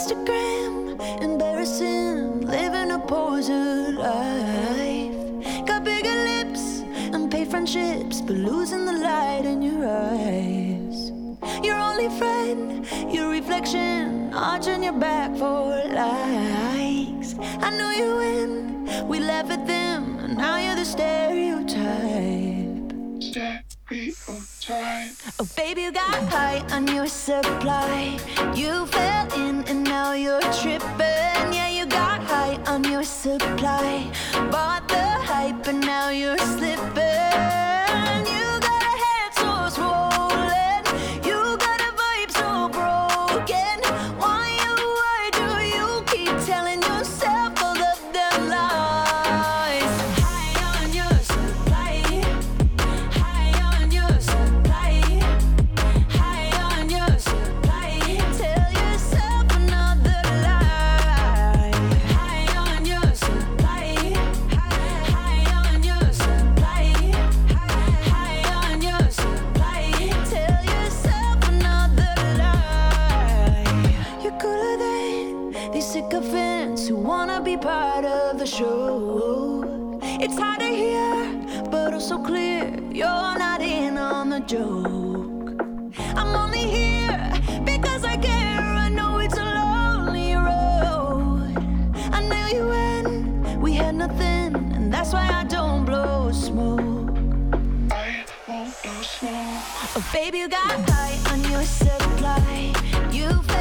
Instagram, embarrassing, living a poser life. Got bigger lips and paid friendships, but losing the light in your eyes. Your only friend, your reflection, arching your back for likes. I know you win, we laugh at them, and now you're the stereotype. Oh baby, you got high on your supply. You fell in and now you're tripping. Yeah, you got high on your supply. Bought the hype and now you're slipping. You got a head so swollen. You got a vibe so broken. Why do you keep telling yourself all of them lies? High on your supply. High on your supply. High on your supply. Tell yourself another lie. High on your supply. High on your supply. High on your supply. Tell yourself another lie. You're cooler than these sycophants who wanna be part of the show. It's hard to hear, but also clear you're not in on the joke. I'm only here because I care. I know it's a lonely road. I knew you when we had nothing, and that's why I don't blow smoke. I won't blow smoke. Oh baby, you got high on your supply. You